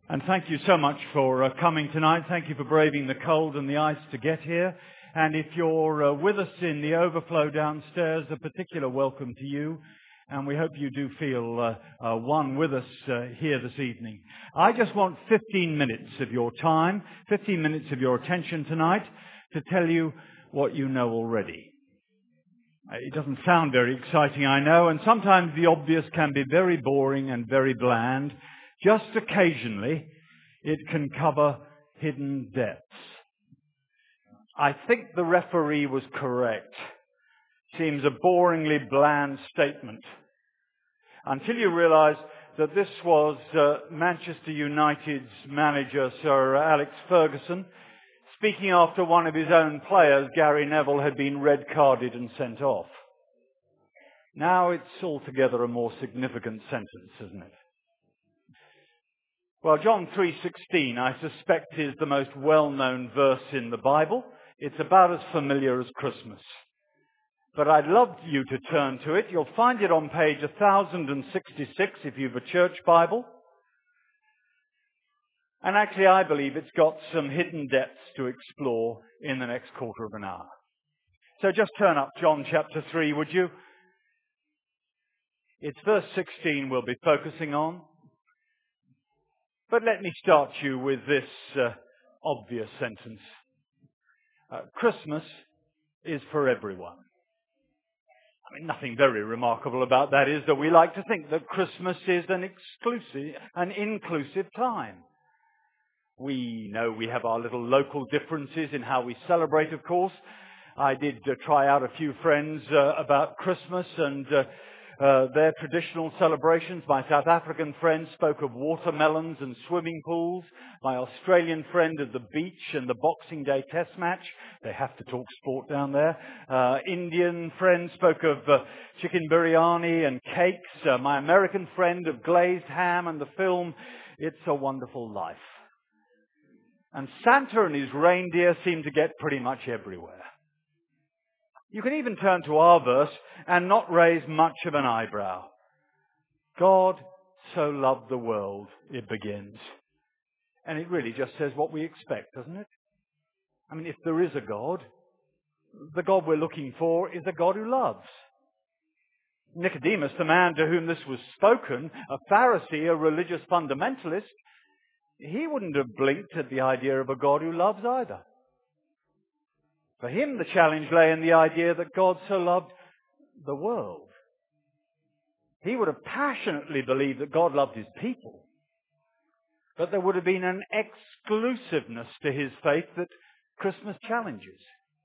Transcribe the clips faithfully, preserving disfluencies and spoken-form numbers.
And thank you so much for uh, coming tonight. Thank you for braving the cold and the ice to get here. And if you're uh, with us in the overflow downstairs, a particular welcome to you. And we hope you do feel uh, uh, one with us uh, here this evening. I just want fifteen minutes of your time, fifteen minutes of your attention tonight to tell you what you know already. It doesn't sound very exciting, I know, and sometimes the obvious can be very boring and very bland. Just occasionally, it can cover hidden depths. I think the referee was correct. Seems a boringly bland statement. Until you realise that this was uh, Manchester United's manager, Sir Alex Ferguson, speaking after one of his own players, Gary Neville, had been red-carded and sent off. Now it's altogether a more significant sentence, isn't it? Well, John three sixteen, I suspect, is the most well-known verse in the Bible. It's about as familiar as Christmas. But I'd love you to turn to it. You'll find it on page one thousand sixty-six if you've a church Bible. And actually, I believe it's got some hidden depths to explore in the next quarter of an hour. So just turn up John chapter three, would you? It's verse sixteen we'll be focusing on. But let me start you with this uh, obvious sentence. Uh, Christmas is for everyone. I mean, nothing very remarkable about that is that we like to think that Christmas is an exclusive, an inclusive time. We know we have our little local differences in how we celebrate, of course. I did uh, try out a few friends uh, about Christmas and uh, uh, their traditional celebrations. My South African friend spoke of watermelons and swimming pools. My Australian friend of the beach and the Boxing Day Test match. They have to talk sport down there. Uh, Indian friend spoke of uh, chicken biryani and cakes. Uh, my American friend of glazed ham and the film It's a Wonderful Life. And Santa and his reindeer seem to get pretty much everywhere. You can even turn to our verse and not raise much of an eyebrow. God so loved the world, it begins. And it really just says what we expect, doesn't it? I mean, if there is a God, the God we're looking for is a God who loves. Nicodemus, the man to whom this was spoken, a Pharisee, a religious fundamentalist, he wouldn't have blinked at the idea of a God who loves either. For him, the challenge lay in the idea that God so loved the world. He would have passionately believed that God loved his people. But there would have been an exclusiveness to his faith that Christmas challenges.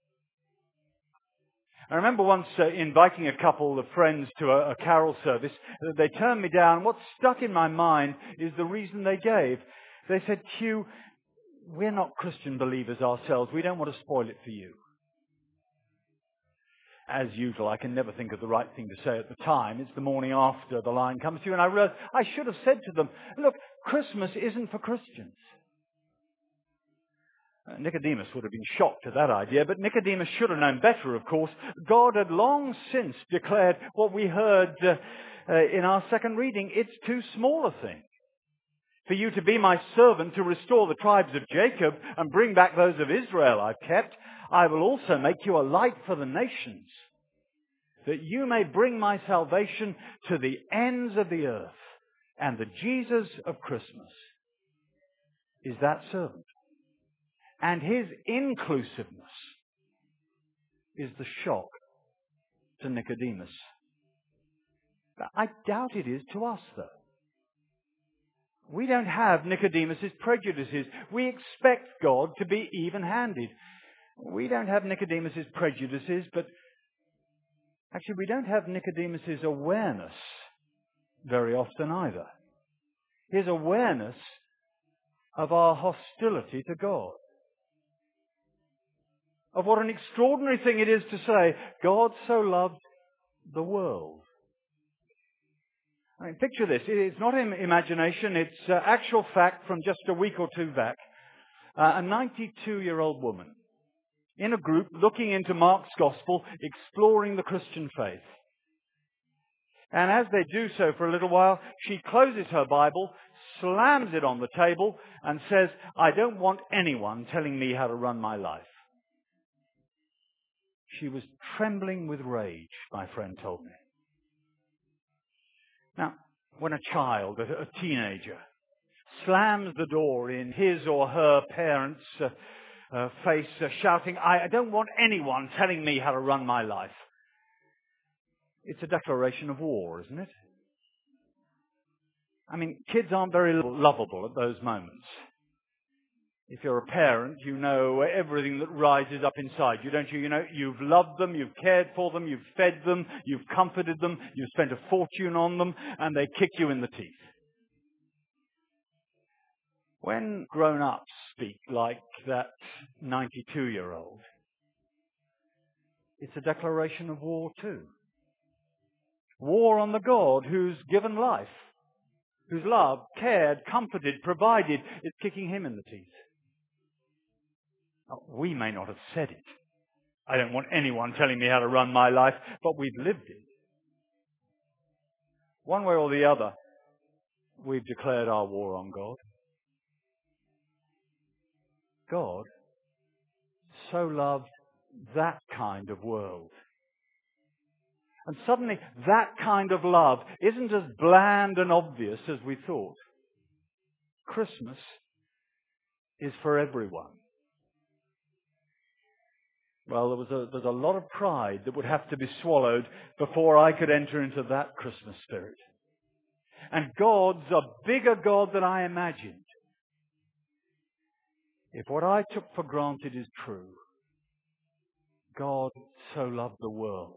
I remember once uh, inviting a couple of friends to a, a carol service. They turned me down. What stuck in my mind is the reason they gave. They said, Hugh, we're not Christian believers ourselves. We don't want to spoil it for you. As usual, I can never think of the right thing to say at the time. It's the morning after the line comes to you, and I realized I should have said to them, look, Christmas isn't for Christians. Uh, Nicodemus would have been shocked at that idea, but Nicodemus should have known better, of course. God had long since declared what we heard uh, uh, in our second reading. It's too small a thing for you to be my servant to restore the tribes of Jacob and bring back those of Israel I've kept. I will also make you a light for the nations, that you may bring my salvation to the ends of the earth. And the Jesus of Christmas is that servant. And his inclusiveness is the shock to Nicodemus. I doubt it is to us, though. We don't have Nicodemus's prejudices. We expect God to be even-handed. We don't have Nicodemus's prejudices, but actually we don't have Nicodemus's awareness very often either. His awareness of our hostility to God. Of what an extraordinary thing it is to say, God so loved the world. I mean, picture this. It's not im- imagination. It's uh, actual fact from just a week or two back. Uh, a ninety-two-year-old woman in a group looking into Mark's Gospel, exploring the Christian faith. And as they do so for a little while, she closes her Bible, slams it on the table and says, I don't want anyone telling me how to run my life. She was trembling with rage, my friend told me. Now, when a child, a, a teenager, slams the door in his or her parents' uh, uh, face, uh, shouting, I, I don't want anyone telling me how to run my life, it's a declaration of war, isn't it? I mean, kids aren't very lovable at those moments. If you're a parent, you know everything that rises up inside you, don't you? You know, you've loved them, you've cared for them, you've fed them, you've comforted them, you've spent a fortune on them, and they kick you in the teeth. When grown-ups speak like that ninety-two-year-old, it's a declaration of war too. War on the God who's given life, who's loved, cared, comforted, provided. It's kicking him in the teeth. Now, we may not have said it. I don't want anyone telling me how to run my life, but we've lived it. One way or the other, we've declared our war on God. God so loved that kind of world. And suddenly, that kind of love isn't as bland and obvious as we thought. Christmas is for everyone. Well, there was a, there's a lot of pride that would have to be swallowed before I could enter into that Christmas spirit. And God's a bigger God than I imagined. If what I took for granted is true, God so loved the world.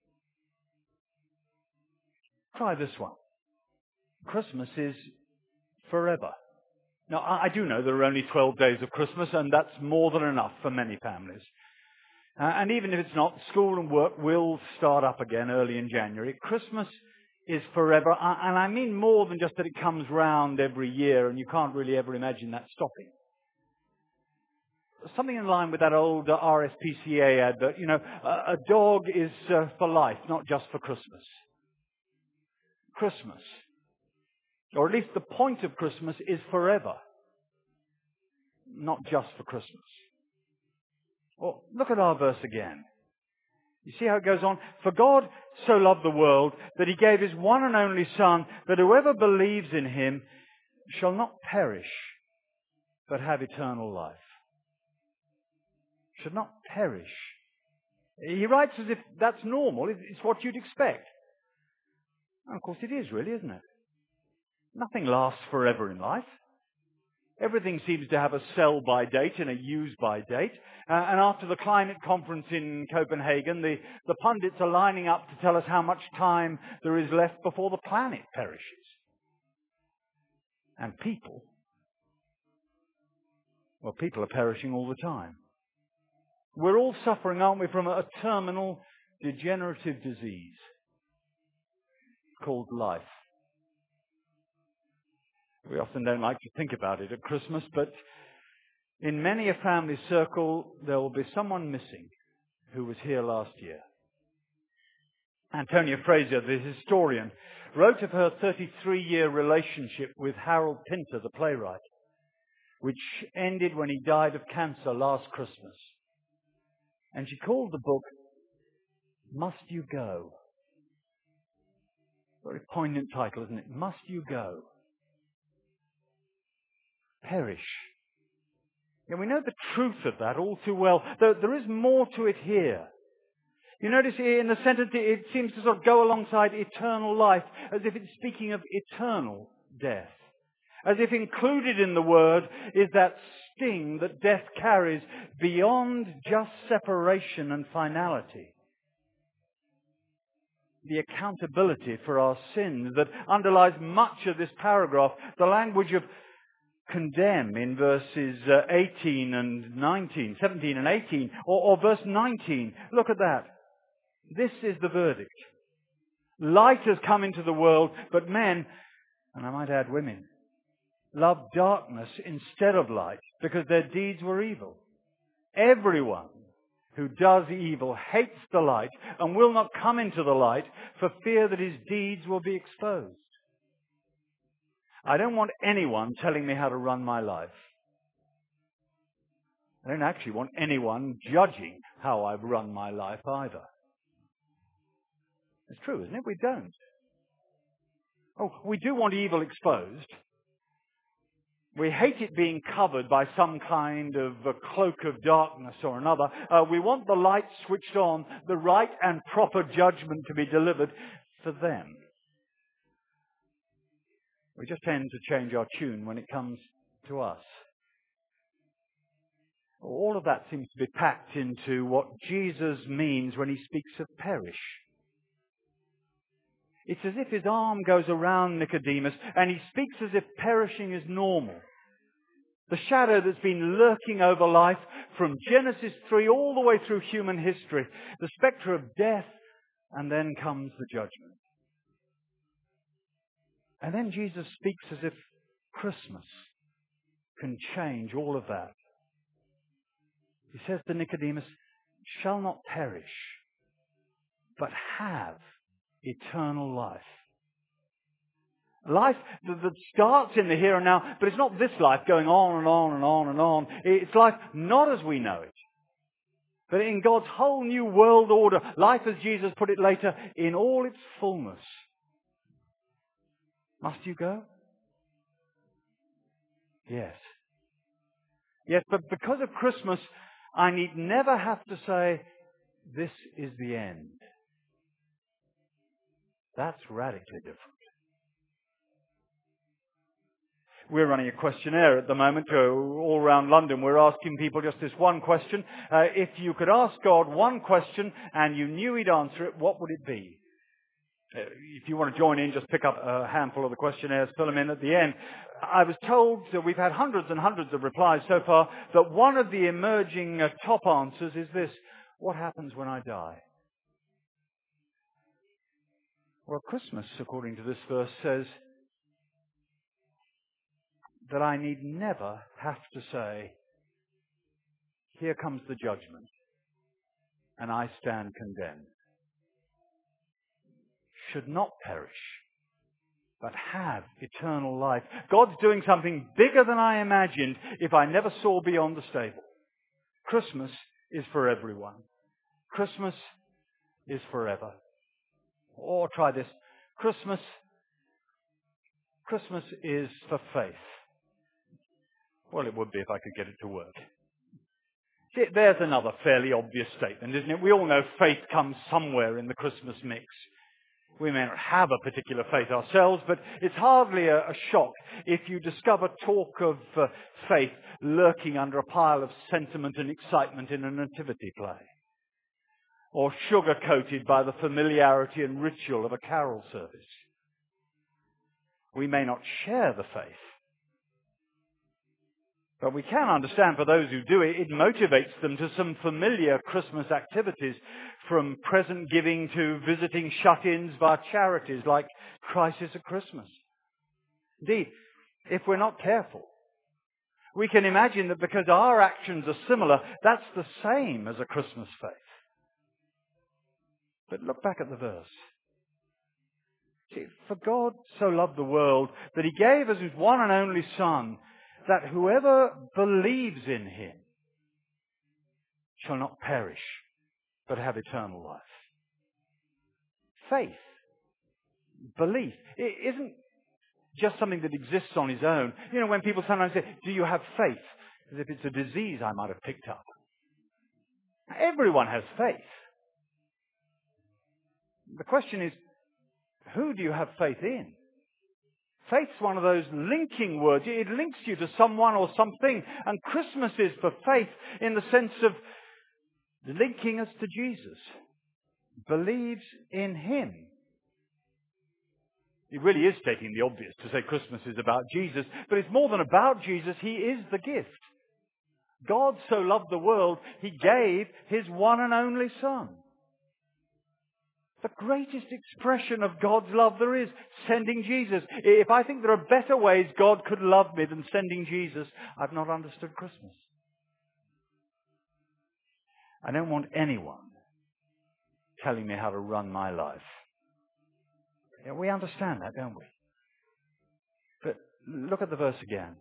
Try this one. Christmas is forever. Now, I do know there are only twelve days of Christmas, and that's more than enough for many families. Uh, and even if it's not, school and work will start up again early in January. Christmas is forever, and I mean more than just that it comes round every year, and you can't really ever imagine that stopping. Something in line with that old uh, R S P C A advert, you know, a, a dog is uh, for life, not just for Christmas. Christmas, or at least the point of Christmas, is forever, not just for Christmas. Well, look at our verse again. You see how it goes on? For God so loved the world that he gave his one and only Son, that whoever believes in him shall not perish, but have eternal life. Should not perish. He writes as if that's normal. It's what you'd expect. And of course it is, really, isn't it? Nothing lasts forever in life. Everything seems to have a sell-by date and a use-by date. Uh, and after the climate conference in Copenhagen, the, the pundits are lining up to tell us how much time there is left before the planet perishes. And people, well, people are perishing all the time. We're all suffering, aren't we, from a, a terminal degenerative disease called life. We often don't like to think about it at Christmas, but in many a family circle, there will be someone missing who was here last year. Antonia Fraser, the historian, wrote of her thirty-three-year relationship with Harold Pinter, the playwright, which ended when he died of cancer last Christmas. And she called the book, Must You Go? Very poignant title, isn't it? Must You Go? Perish. And we know the truth of that all too well, though there is more to it here. You notice here in the sentence it seems to sort of go alongside eternal life, as if it's speaking of eternal death. As if included in the word is that sting that death carries beyond just separation and finality. The accountability for our sins that underlies much of this paragraph, the language of condemn in verses uh, eighteen and nineteen, seventeen and eighteen, or, or verse nineteen. Look at that. This is the verdict. Light has come into the world, but men, and I might add women, love darkness instead of light because their deeds were evil. Everyone who does evil hates the light and will not come into the light for fear that his deeds will be exposed. I don't want anyone telling me how to run my life. I don't actually want anyone judging how I've run my life either. It's true, isn't it? We don't. Oh, we do want evil exposed. We hate it being covered by some kind of a cloak of darkness or another. Uh, we want the light switched on, the right and proper judgment to be delivered for them. We just tend to change our tune when it comes to us. All of that seems to be packed into what Jesus means when he speaks of perish. It's as if his arm goes around Nicodemus and he speaks as if perishing is normal. The shadow that's been lurking over life from Genesis three all the way through human history. The spectre of death, and then comes the judgment. And then Jesus speaks as if Christmas can change all of that. He says to Nicodemus, shall not perish, but have eternal life. Life that starts in the here and now, but it's not this life going on and on and on and on. It's life not as we know it, but in God's whole new world order. Life, as Jesus put it later, in all its fullness. Must you go? Yes. Yes, but because of Christmas, I need never have to say, this is the end. That's radically different. We're running a questionnaire at the moment uh, all around London. We're asking people just this one question. Uh, if you could ask God one question and you knew he'd answer it, what would it be? Uh, if you want to join in, just pick up a handful of the questionnaires, fill them in at the end. I was told that we've had hundreds and hundreds of replies so far, that one of the emerging uh, top answers is this: what happens when I die? Well, Christmas, according to this verse, says that I need never have to say, here comes the judgment, and I stand condemned. Should not perish, but have eternal life. God's doing something bigger than I imagined if I never saw beyond the stable. Christmas is for everyone. Christmas is forever. Or try this. Christmas, Christmas is for faith. Well, it would be if I could get it to work. See, there's another fairly obvious statement, isn't it? We all know faith comes somewhere in the Christmas mix. We may not have a particular faith ourselves, but it's hardly a, a shock if you discover talk of uh, faith lurking under a pile of sentiment and excitement in a nativity play, or sugar-coated by the familiarity and ritual of a carol service. We may not share the faith, but we can understand for those who do it, it motivates them to some familiar Christmas activities, from present giving to visiting shut-ins via charities like Crisis at Christmas. Indeed, if we're not careful, we can imagine that because our actions are similar, that's the same as a Christmas faith. But look back at the verse. See, for God so loved the world that he gave us his one and only Son, that whoever believes in him shall not perish, but have eternal life. Faith, belief, it isn't just something that exists on its own. You know, when people sometimes say, do you have faith? As if it's a disease I might have picked up. Everyone has faith. The question is, who do you have faith in? Faith's one of those linking words. It links you to someone or something. And Christmas is for faith in the sense of linking us to Jesus. Believes in him. It really is stating the obvious to say Christmas is about Jesus. But it's more than about Jesus. He is the gift. God so loved the world, he gave his one and only Son. The greatest expression of God's love there is, sending Jesus. If I think there are better ways God could love me than sending Jesus, I've not understood Christmas. I don't want anyone telling me how to run my life. Yeah, we understand that, don't we? But Look at the verse again.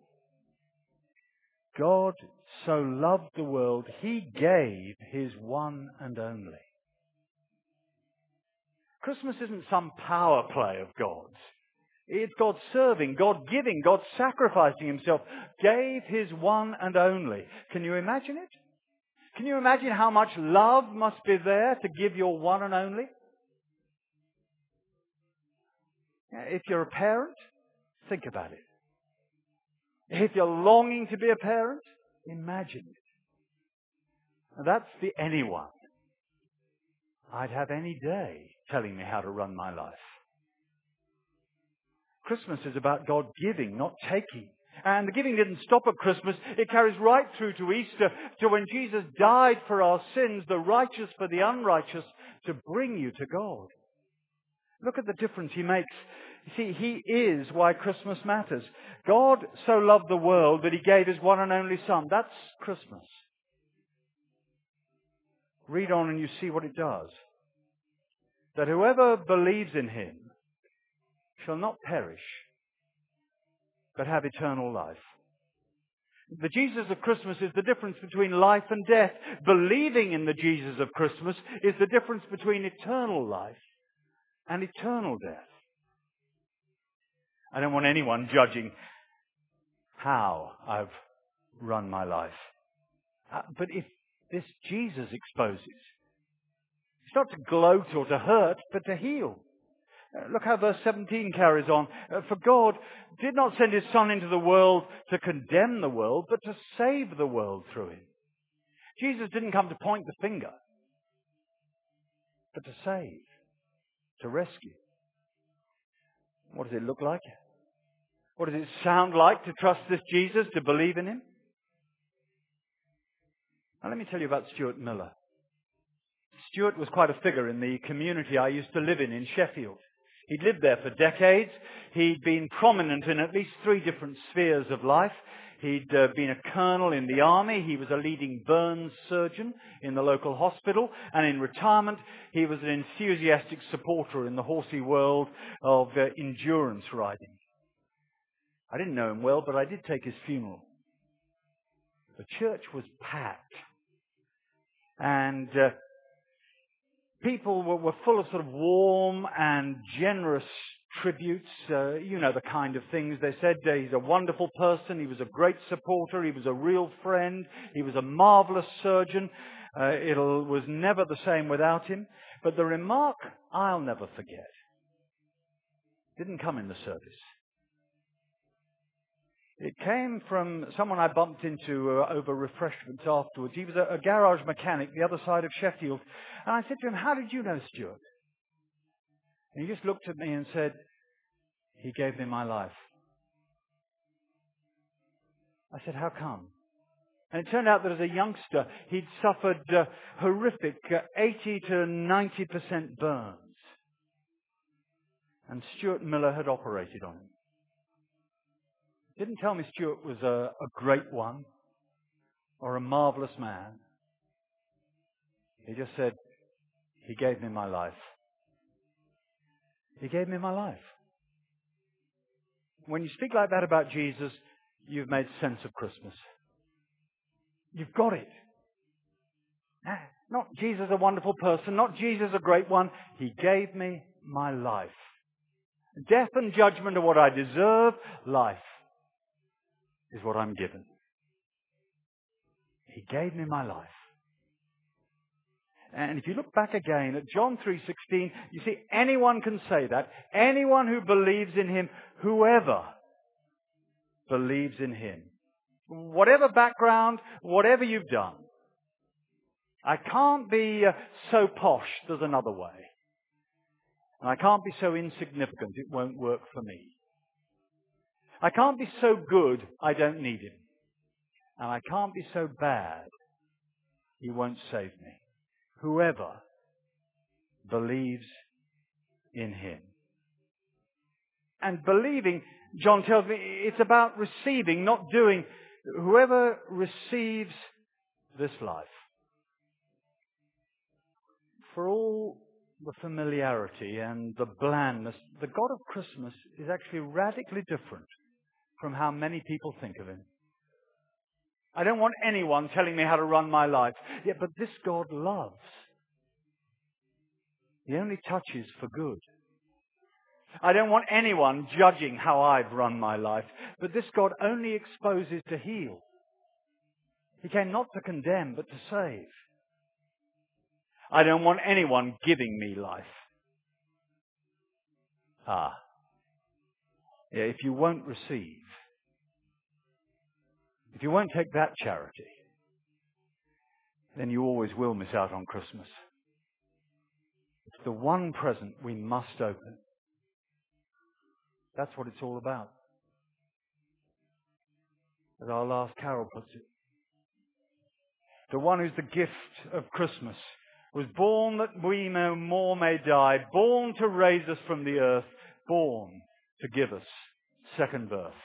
God so loved the world, he gave his one and only. Christmas isn't some power play of God's. It's God serving, God giving, God sacrificing himself, gave his one and only. Can you imagine it? Can you imagine how much love must be there to give your one and only? If you're a parent, think about it. If you're longing to be a parent, imagine it. And that's the anyone. I'd have any day telling me how to run my life. Christmas is about God giving, not taking. And the giving didn't stop at Christmas. It carries right through to Easter, to when Jesus died for our sins, the righteous for the unrighteous, to bring you to God. Look at the difference he makes. You see, he is why Christmas matters. God so loved the world that he gave his one and only Son. That's Christmas. Read on and you see what it does. That whoever believes in him shall not perish, but have eternal life. The Jesus of Christmas is the difference between life and death. Believing in the Jesus of Christmas is the difference between eternal life and eternal death. I don't want anyone judging how I've run my life. Uh, but if this Jesus exposes, it's not to gloat or to hurt, but to heal. Uh, look how verse seventeen carries on. Uh, For God did not send his Son into the world to condemn the world, but to save the world through him. Jesus didn't come to point the finger, but to save, to rescue. What does it look like? What does it sound like to trust this Jesus, to believe in him? Now let me tell you about Stuart Miller. Stuart was quite a figure in the community I used to live in, in Sheffield. He'd lived there for decades. He'd been prominent in at least three different spheres of life. He'd uh, been a colonel in the army. He was a leading burns surgeon in the local hospital. And in retirement, he was an enthusiastic supporter in the horsey world of uh, endurance riding. I didn't know him well, but I did take his funeral. The church was packed. And uh, people were, were full of sort of warm and generous tributes. Uh, you know the kind of things they said. Uh, he's a wonderful person. He was a great supporter. He was a real friend. He was a marvelous surgeon. Uh, it was never the same without him. But the remark I'll never forget didn't come in the service. It came from someone I bumped into uh, over refreshments afterwards. He was a, a garage mechanic the other side of Sheffield. And I said to him, "How did you know Stuart?" And he just looked at me and said, "He gave me my life." I said, "How come?" And it turned out that as a youngster, he'd suffered uh, horrific uh, eighty to ninety percent burns. And Stuart Miller had operated on him. Didn't tell me Stuart was a, a great one or a marvelous man. He just said, "He gave me my life." He gave me my life. When you speak like that about Jesus, you've made sense of Christmas. You've got it. Not Jesus a wonderful person, not Jesus a great one. He gave me my life. Death and judgment are what I deserve. Life is what I'm given. He gave me my life. And if you look back again at John three sixteen, you see anyone can say that. Anyone who believes in him, whoever believes in him. Whatever background, whatever you've done. I can't be uh, so posh, there's another way. And I can't be so insignificant, it won't work for me. I can't be so good, I don't need him. And I can't be so bad, he won't save me. Whoever believes in him. And believing, John tells me, it's about receiving, not doing. Whoever receives this life. For all the familiarity and the blandness, the God of Christmas is actually radically different from how many people think of him. I don't want anyone telling me how to run my life. Yeah, but this God loves. He only touches for good. I don't want anyone judging how I've run my life. But this God only exposes to heal. He came not to condemn, but to save. I don't want anyone giving me life. Ah. Yeah, if you won't receive, if you won't take that charity, then you always will miss out on Christmas. It's the one present we must open. That's what it's all about. As our last carol puts it. The one who's the gift of Christmas was born that we no more may die, born to raise us from the earth, born to give us second birth.